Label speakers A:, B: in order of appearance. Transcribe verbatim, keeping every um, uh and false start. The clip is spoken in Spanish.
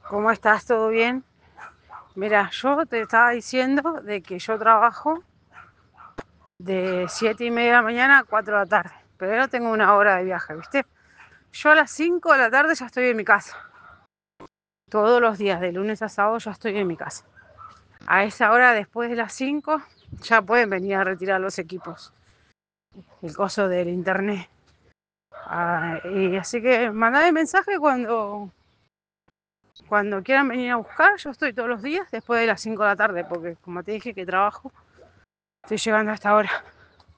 A: ¿Cómo estás? ¿Todo bien? Mira, yo te estaba diciendo de que yo trabajo de siete y media de la mañana a cuatro de la tarde, pero tengo una hora de viaje, ¿viste? Yo a las cinco de la tarde ya estoy en mi casa. Todos los días, de lunes a sábado, ya estoy en mi casa. A esa hora, después de las cinco, ya pueden venir a retirar los equipos, el coso del internet. Ah, y así que mandame mensaje cuando, cuando quieran venir a buscar. Yo estoy todos los días después de las cinco de la tarde, porque como te dije que trabajo, estoy llegando hasta ahora.